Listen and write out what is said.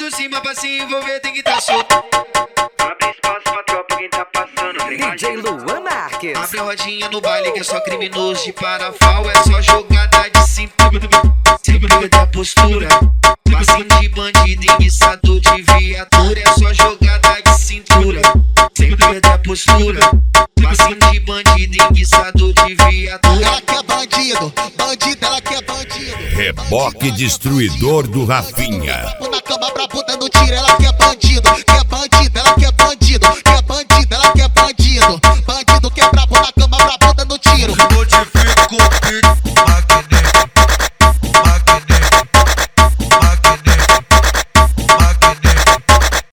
por cima pra se envolver tem que tá solto. Abre espaço pra tropa, quem tá passando, tem mais. DJ Luan Marques. Abre a rodinha no baile que é só criminoso de parafal. É só jogada de cintura, sempre da postura. Passinho de bandido, enguiçador de viatura. É só jogada de cintura, sempre da postura. Passinho de bandido, enguiçador de viatura. Ela quer bandido, bandido, ela quer bandido. Reboque destruidor do Rafinha. Na cama pra puta no tiro, ela quer bandido, ela quer